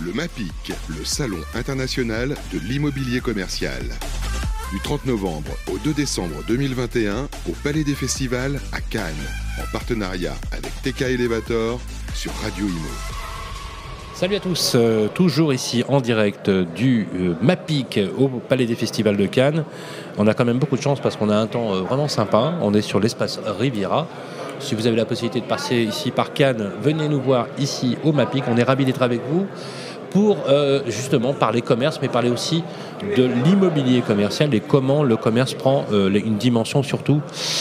Le MAPIC, le salon international de l'immobilier commercial. Du 30 novembre au 2 décembre 2021 au Palais des Festivals à Cannes, en partenariat avec TK Elevator sur Radio Imo. Salut à tous, toujours ici en direct du MAPIC au Palais des Festivals de Cannes. On a quand même beaucoup de chance parce qu'on a un temps vraiment sympa. On est sur l'espace Riviera. Si vous avez la possibilité de passer ici par Cannes, venez nous voir ici au MAPIC. On est ravis d'être avec vous pour justement parler commerce, mais parler aussi de l'immobilier commercial et comment le commerce prend une dimension surtout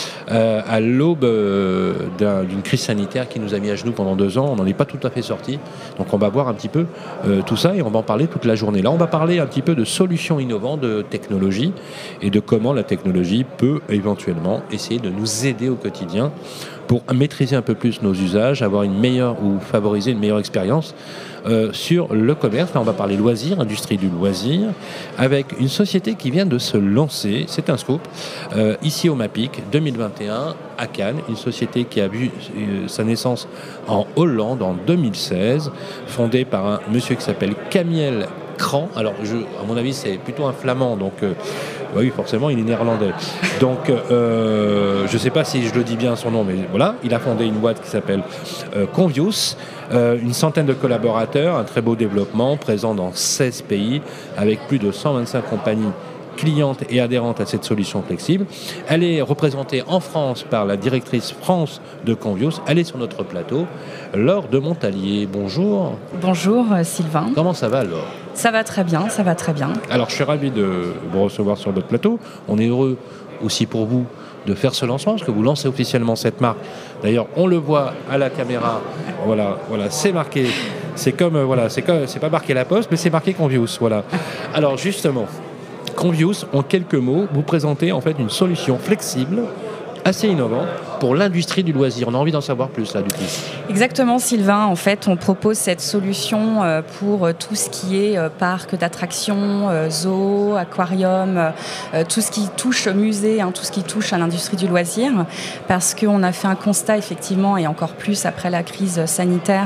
à l'aube d'une crise sanitaire qui nous a mis à genoux pendant 2 ans. On n'en est pas tout à fait sorti. Donc on va voir un petit peu tout ça et on va en parler toute la journée. Là, on va parler un petit peu de solutions innovantes, de technologie et de comment la technologie peut éventuellement essayer de nous aider au quotidien pour maîtriser un peu plus nos usages, avoir une meilleure ou favoriser une meilleure expérience sur le commerce. Là, on va parler loisirs, industrie du loisir, avec une société qui vient de se lancer, c'est un scoop, ici au MAPIC 2021 à Cannes, une société qui a vu sa naissance en Hollande en 2016, fondée par un monsieur qui s'appelle Kamiel Kraan. Alors, à mon avis, c'est plutôt un flamand, donc oui, forcément, il est néerlandais. Donc, je ne sais pas si je le dis bien son nom, mais voilà, il a fondé une boîte qui s'appelle Convius, une centaine de collaborateurs, un très beau développement, présent dans 16 pays, avec plus de 125 compagnies clientes et adhérentes à cette solution flexible. Elle est représentée en France par la directrice France de Convius. Elle est sur notre plateau, Laure de Montalier. Bonjour. Bonjour Sylvain. Comment ça va, Laure ? Ça va très bien, ça va très bien. Alors je suis ravi de vous recevoir sur notre plateau. On est heureux aussi pour vous de faire ce lancement, parce que vous lancez officiellement cette marque. D'ailleurs, on le voit à la caméra. Voilà, c'est marqué. C'est pas marqué La Poste, mais c'est marqué Convius. Voilà. Alors justement, Convius, en quelques mots, vous présentez en fait une solution flexible, assez innovante pour l'industrie du loisir. On a envie d'en savoir plus là du coup. Exactement Sylvain, en fait on propose cette solution pour tout ce qui est parc d'attractions, zoo, aquarium, tout ce qui touche musée, tout ce qui touche à l'industrie du loisir, parce qu'on a fait un constat effectivement, et encore plus après la crise sanitaire,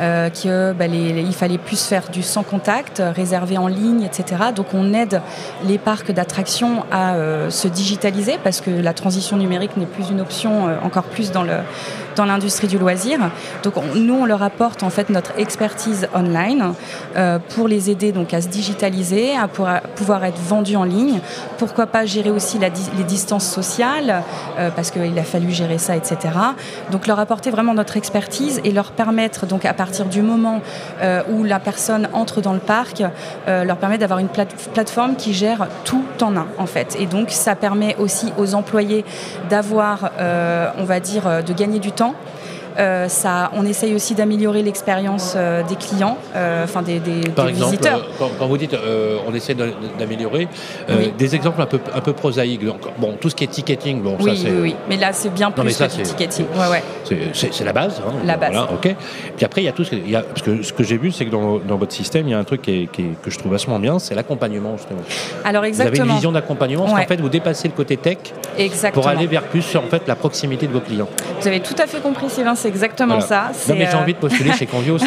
il fallait plus faire du sans contact, réservé en ligne, etc. Donc on aide les parcs d'attractions à se digitaliser, parce que la transition numérique n'est plus une option, encore plus dans l'industrie du loisir. Donc nous, on leur apporte en fait notre expertise online pour les aider donc à se digitaliser, à pouvoir être vendus en ligne. Pourquoi pas gérer aussi les distances sociales, parce qu'il a fallu gérer ça, etc. Donc leur apporter vraiment notre expertise et leur permettre, donc à partir du moment où la personne entre dans le parc, leur permet d'avoir une plateforme qui gère tout en fait. Et donc ça permet aussi aux employés d'avoir, on va dire, de gagner du temps. On essaye aussi d'améliorer l'expérience des clients, des visiteurs. Quand vous dites on essaie d'améliorer, oui. Des exemples un peu prosaïques. Donc, bon, tout ce qui est ticketing, bon, oui, ça c'est. Oui, mais là c'est bien plus que du ticketing. Ouais. C'est la base. La base. Voilà, ok. Puis après il y a tout parce que ce que j'ai vu, c'est que dans votre système, il y a un truc que je trouve vachement bien, c'est l'accompagnement justement. Alors exactement. Vous avez une vision d'accompagnement, parce qu'en fait vous dépassez le côté tech. Exactement. Pour aller vers plus en fait la proximité de vos clients. Vous avez tout à fait compris, Sylvain. C'est exactement ça. Non mais j'ai envie de postuler chez Convius.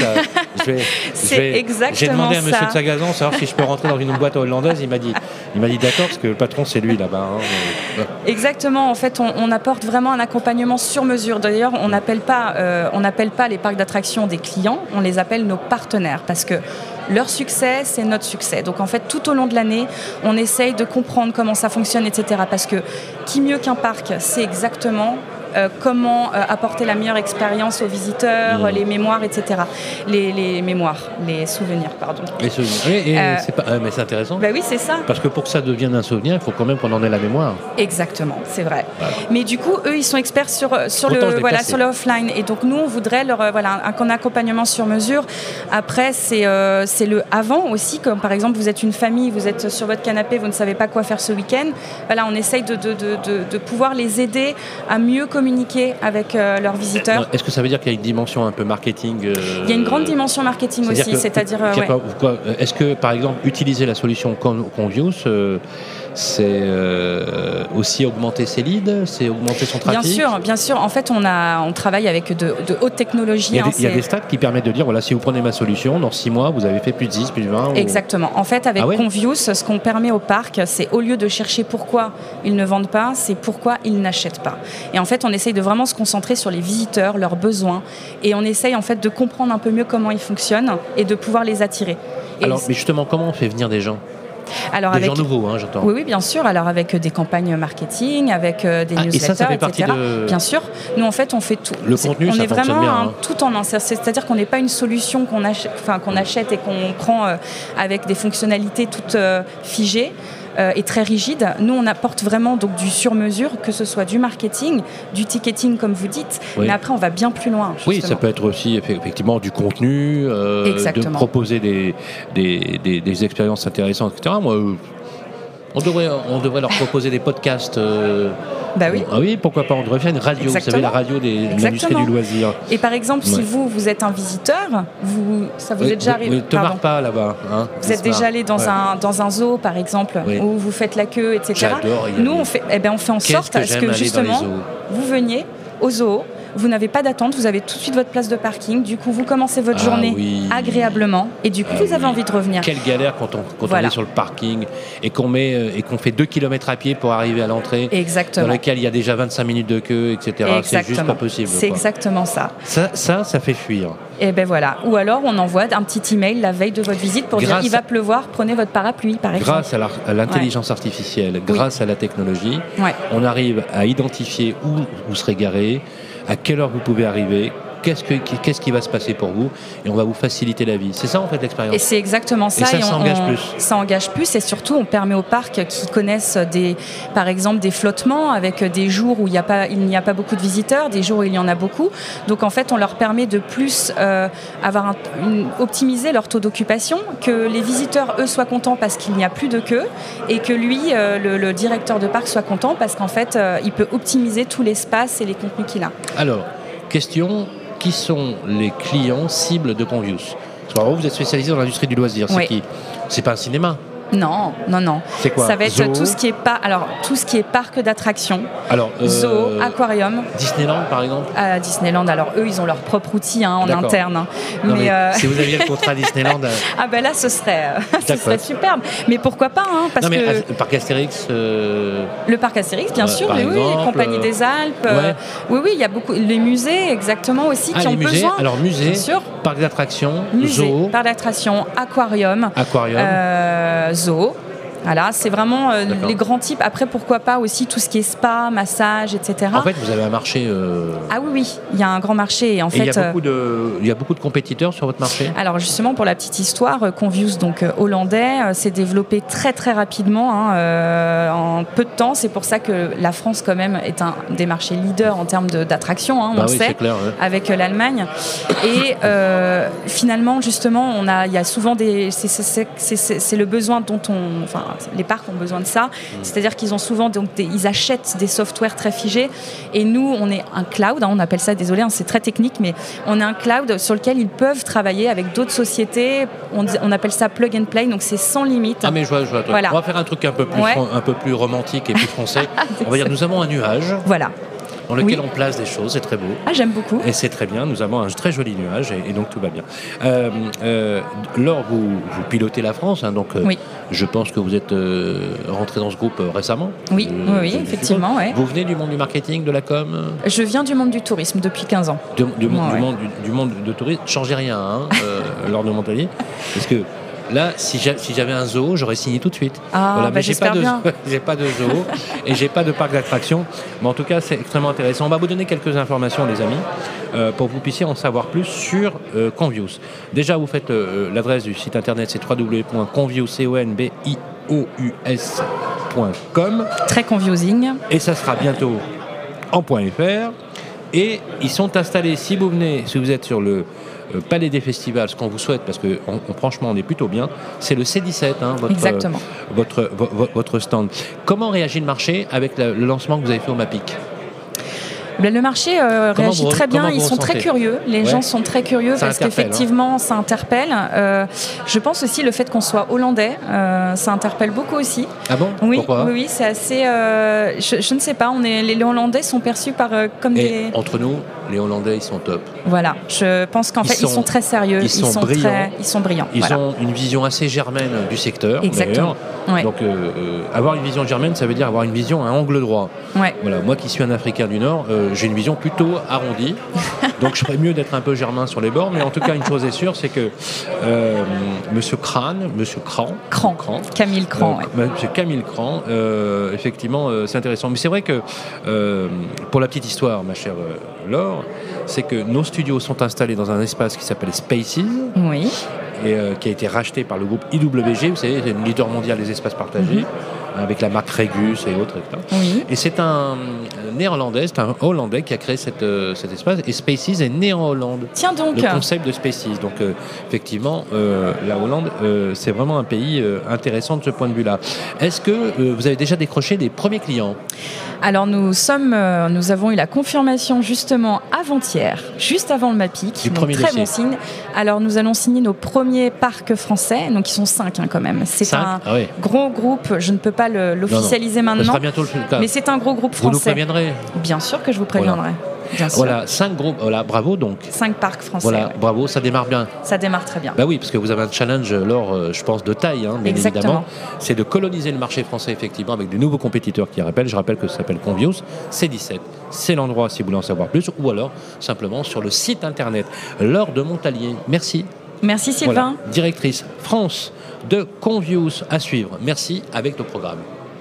J'ai demandé à monsieur de Sagazan savoir si je peux rentrer dans une boîte hollandaise. Il m'a dit d'accord, parce que le patron c'est lui là-bas. Exactement. En fait, on apporte vraiment un accompagnement sur mesure. D'ailleurs, on n'appelle pas les parcs d'attractions des clients, on les appelle nos partenaires, parce que leur succès, c'est notre succès. Donc en fait, tout au long de l'année, on essaye de comprendre comment ça fonctionne, etc. Parce que qui mieux qu'un parc, c'est exactement comment apporter la meilleure expérience aux visiteurs, les mémoires, etc. Les souvenirs, pardon. Les souvenirs. Mais c'est intéressant. Bah oui, c'est ça. Parce que pour que ça devienne un souvenir, il faut quand même qu'on en ait la mémoire. Exactement, c'est vrai. Voilà. Mais du coup, eux, ils sont experts sur le offline. Et donc, nous, on voudrait un accompagnement sur mesure. Après, c'est le avant aussi, comme par exemple, vous êtes une famille, vous êtes sur votre canapé, vous ne savez pas quoi faire ce week-end. Voilà, on essaye de pouvoir les aider à mieux communiquer avec leurs visiteurs. Est-ce que ça veut dire qu'il y a une dimension un peu marketing Il y a une grande dimension marketing aussi, c'est-à-dire... Est-ce que, par exemple, utiliser la solution Convius, c'est aussi augmenter ses leads, c'est augmenter son trafic. Bien sûr. En fait, on travaille avec de hautes technologies. Il y a des stats qui permettent de dire, voilà, si vous prenez ma solution, dans 6 mois, vous avez fait plus de 10, plus de 20. Exactement. En fait, avec Convious, ce qu'on permet au parc, c'est au lieu de chercher pourquoi ils ne vendent pas, c'est pourquoi ils n'achètent pas. Et en fait, on essaye de vraiment se concentrer sur les visiteurs, leurs besoins, et on essaye en fait de comprendre un peu mieux comment ils fonctionnent et de pouvoir les attirer. Alors, mais justement, comment on fait venir des gens ? Des gens nouveaux, j'entends. Oui, bien sûr. Alors avec des campagnes marketing, avec des newsletters, et ça fait partie etc. Bien sûr. Nous, en fait, on fait tout. Le contenu, on ça est fonctionne vraiment bien. tout en un. C'est-à-dire qu'on n'est pas une solution qu'on achète et qu'on prend avec des fonctionnalités toutes figées. Et très rigide. Nous, on apporte vraiment donc du sur-mesure, que ce soit du marketing, du ticketing, comme vous dites, mais après, on va bien plus loin. Justement. Oui, ça peut être aussi effectivement du contenu, de proposer des expériences intéressantes, etc. Moi, on devrait leur proposer des podcasts. Bah oui. Ah oui, pourquoi pas, on devrait faire une radio. Exactement. Vous savez, la radio de l'industrie du loisir. Et par exemple, si vous êtes un visiteur, ça vous est déjà arrivé. Ne te marre pas là-bas. Hein, vous êtes déjà allé dans un zoo, par exemple, où vous faites la queue, etc. J'adore. Nous, on fait en sorte à ce que justement, vous veniez au zoo. Vous n'avez pas d'attente, vous avez tout de suite votre place de parking. Du coup, vous commencez votre journée agréablement et du coup, vous avez envie de revenir. Quelle galère quand on est sur le parking et qu'on fait 2 km à pied pour arriver à l'entrée. Exactement. Dans lequel il y a déjà 25 minutes de queue, etc. Exactement. C'est juste pas possible. C'est exactement ça. Ça fait fuir. Et ben voilà. Ou alors, on envoie un petit email la veille de votre visite pour dire il va pleuvoir, prenez votre parapluie, par exemple. Grâce à l'intelligence artificielle, grâce à la technologie, on arrive à identifier où vous serez garé, à quelle heure vous pouvez arriver, qu'est-ce qui va se passer pour vous, et on va vous faciliter la vie. C'est ça en fait l'expérience. Et c'est exactement ça. Et ça engage plus. Ça engage plus, et surtout on permet aux parcs qui connaissent par exemple des flottements avec des jours où il n'y a pas beaucoup de visiteurs, des jours où il y en a beaucoup. Donc en fait on leur permet de plus optimiser leur taux d'occupation, que les visiteurs eux soient contents parce qu'il n'y a plus de queue, et que lui, le directeur de parc, soit content parce qu'en fait il peut optimiser tout l'espace et les contenus qu'il a. Alors, question. Qui sont les clients cibles de Convious ? Parce que vous êtes spécialisé dans l'industrie du loisir. C'est qui ? C'est pas un cinéma ? Non. C'est quoi ? Ça va être tout ce qui est parc d'attractions. Zoo, aquarium. Disneyland par exemple ? Disneyland, alors eux ils ont leur propre outil en interne. Mais si vous aviez le contrat Disneyland. Là ce serait superbe. Mais pourquoi pas le parc Astérix. Le parc Astérix, bien sûr, mais exemple, Compagnie des Alpes. Oui, il y a beaucoup. Les musées exactement aussi qui ont besoin. Alors musée, bien sûr. Parc d'attractions, zoo. Parc d'attractions, aquarium. Zoo. Voilà, c'est vraiment les grands types. Après, pourquoi pas aussi tout ce qui est spa, massage, etc. En fait, vous avez un marché... Ah oui, il y a un grand marché. Et en fait, il y a beaucoup de compétiteurs sur votre marché ? Alors justement, pour la petite histoire, Convious, donc hollandais, s'est développé très très rapidement, en peu de temps. C'est pour ça que la France, quand même, est un des marchés leaders en termes d'attraction, on sait, c'est clair, avec l'Allemagne. Et finalement, justement, il y a souvent c'est le besoin dont les parcs ont besoin de ça, c'est-à-dire qu'ils ont souvent ils achètent des softwares très figés, et nous on est un cloud, on appelle ça, désolé, c'est très technique, mais on est un cloud sur lequel ils peuvent travailler avec d'autres sociétés, on appelle ça plug and play, donc c'est sans limite. Ah mais je vois. Voilà. On va faire un truc un peu plus romantique et plus français. On va dire nous avons un nuage. Voilà. Dans lequel on place des choses, c'est très beau. Ah, j'aime beaucoup. Et c'est très bien, nous avons un très joli nuage, et donc tout va bien. Laure, vous pilotez la France, donc je pense que vous êtes rentré dans ce groupe récemment. Oui, effectivement. Ouais. Vous venez du monde du marketing, de la com ? Je viens du monde du tourisme depuis 15 ans. Du monde du tourisme, changez rien, Laure de Montalier, parce que là, si j'avais un zoo, j'aurais signé tout de suite. Mais j'ai pas de zoo et j'ai pas de parc d'attractions. Mais en tout cas, c'est extrêmement intéressant. On va vous donner quelques informations, les amis, pour que vous puissiez en savoir plus sur Convious. Déjà, vous faites l'adresse du site internet, c'est www.convious.com. Très conviosing. Et ça sera bientôt en .fr. Et ils sont installés, si vous êtes sur le Palais des Festivals, ce qu'on vous souhaite, parce que franchement on est plutôt bien, c'est le C17, votre stand. Comment réagit le marché avec le lancement que vous avez fait au MAPIC ? Le marché réagit très bien, ils sont très curieux, les gens sont très curieux parce qu'effectivement ça interpelle. Je pense aussi le fait qu'on soit hollandais, ça interpelle beaucoup aussi. Ah bon? Oui, pourquoi? Oui, c'est assez... je ne sais pas, les Hollandais sont perçus comme des... Entre nous, les Hollandais, ils sont top. Voilà, je pense qu'en fait, ils sont très sérieux, ils sont brillants. Ils sont brillants. Ils ont une vision assez germaine du secteur. Exactement. Ouais. Donc, avoir une vision germaine, ça veut dire avoir une vision à angle droit. Ouais. Voilà, moi qui suis un Africain du Nord, j'ai une vision plutôt arrondie. Donc, je ferais mieux d'être un peu germain sur les bords. Mais en tout cas, une chose est sûre, c'est que Monsieur Cran, Camille Cran, Monsieur Camille Cran, effectivement, c'est intéressant. Mais c'est vrai que, pour la petite histoire, ma chère Laure, c'est que nos studios sont installés dans un espace qui s'appelle Spaces. Oui. Et qui a été racheté par le groupe IWG, vous savez, c'est le leader mondial des espaces partagés, avec la marque Regus et autres, etc. Oui. Et c'est un néerlandais, c'est un Hollandais qui a créé cet espace, et Spaces est né en Hollande. Tiens donc. Le concept de Spaces. Donc effectivement, la Hollande, c'est vraiment un pays intéressant de ce point de vue-là. Est-ce que vous avez déjà décroché des premiers clients ? Alors nous avons eu la confirmation justement avant-hier, juste avant le MAPIC, donc très bon signe. Alors nous allons signer nos premiers parcs français, donc ils sont 5 quand même. C'est un gros groupe, je ne peux pas l'officialiser maintenant, ça sera bientôt le cas. Mais c'est un gros groupe français. Vous nous préviendrez ? Bien sûr que je vous préviendrai. Bien sûr. Voilà, 5 groupes, voilà, bravo donc. 5 parcs français. Voilà, bravo, ça démarre bien. Ça démarre très bien. Bah oui, parce que vous avez un challenge, Laure, je pense, de taille, bien évidemment. C'est de coloniser le marché français, effectivement, avec des nouveaux compétiteurs qui rappellent. Je rappelle que ça s'appelle Convius, C17. C'est l'endroit si vous voulez en savoir plus, ou alors simplement sur le site internet. Laure de Montalier, merci. Merci Sylvain. Voilà, directrice France de Convius à suivre. Merci avec le programme.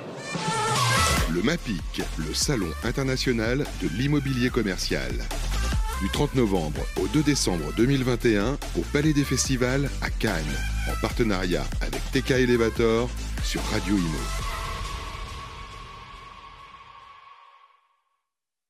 Le MAPIC, le salon international de l'immobilier commercial. Du 30 novembre au 2 décembre 2021 au Palais des Festivals à Cannes, en partenariat avec TK Elevator sur Radio Imo.